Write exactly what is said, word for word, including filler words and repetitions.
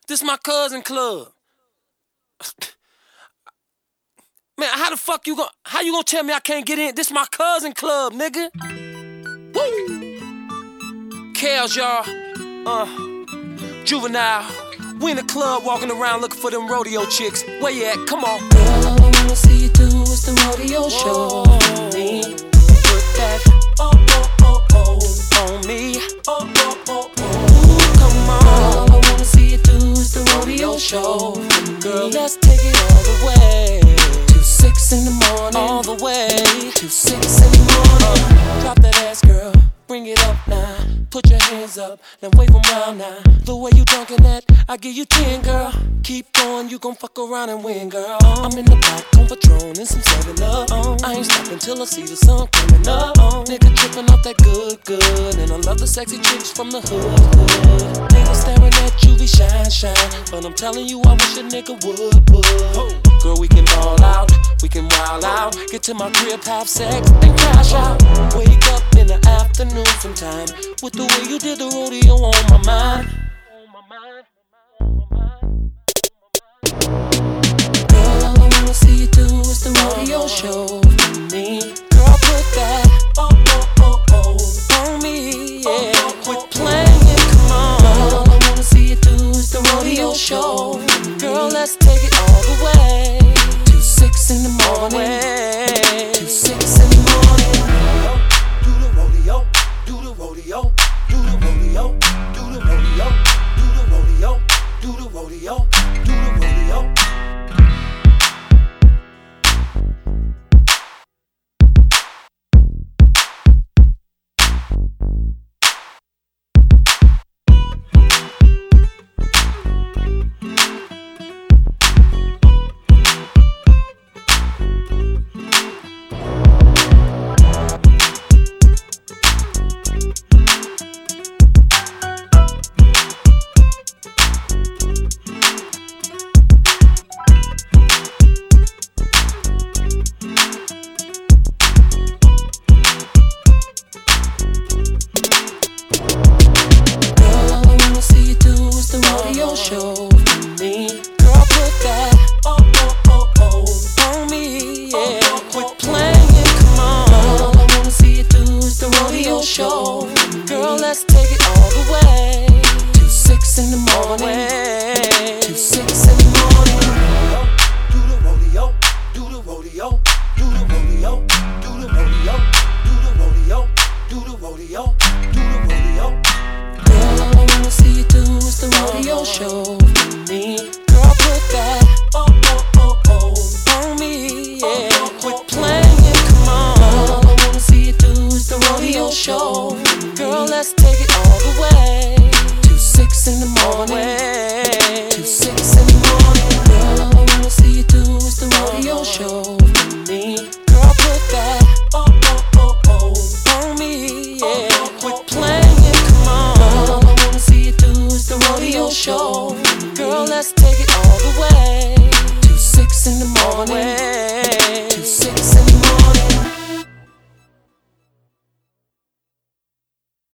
This my cousin club. Man, how the fuck you gon' how you gonna tell me I can't get in? This my cousin club, nigga. Woo! Kels, y'all. Uh, Juvenile. We in the club walking around looking for them rodeo chicks. Where you at? Come on. Girl, all I wanna see you do is the rodeo show. Me, put that oh oh oh oh on me. Oh oh oh oh. Ooh, come on. Girl, all I wanna see you do is the rodeo show. Girl, let's take it all the way. Two six in the morning, all the way. Two six in the morning. Uh, drop that ass, girl. Bring it up now. Put your hands up, now wave them round now. The way you dunking that, I give you ten, girl. Keep going, you gon' fuck around and win, girl. I'm in the back on Patron and some seven up. I ain't stopping till I see the sun coming up. Nigga tripping off that good, good. And I love the sexy chicks from the hood, hood. Nigga staring at you, be shine, shine. But I'm telling you, I wish a nigga would, would. Girl, we can ball out, we can wild out. Get to my crib, have sex, and crash out. Wake up in the afternoon sometime with the way you did the rodeo on my mind. Girl, all I wanna see you do is the rodeo show. Me, girl, put that oh oh oh oh on me, yeah. Quit playing, come on. Girl, all I wanna see you do is the rodeo show. Girl, let's take it all the way. Two six in the morning. Two six in the morning. Do the rodeo, do the rodeo, do the rodeo, do the rodeo, do the rodeo, do the rodeo, do the rodeo. Show me, girl, put that oh oh oh oh on me, yeah. Quit playing, come on. Girl, all I wanna see you do is the rodeo show. Girl, let's take it all the way. Two six in the morning. Two six in the morning. Do the rodeo, do the rodeo, do the rodeo, do the rodeo, do the rodeo, do the rodeo, do the rodeo. Girl, all I wanna see you do is the rodeo show. Me, girl, put that oh oh oh oh on me, yeah. Quit playing, come on. Girl, all I wanna see you do is the rodeo show. Girl, let's take it all the way. Two six in the morning. Two six in the morning. Girl, all I wanna see you do is the rodeo show. Me, girl, put that oh oh oh oh on me, yeah. Quit playing, come on. Girl, all I wanna see you do is the rodeo show. Girl, let's take it all the way. Two six in the morning.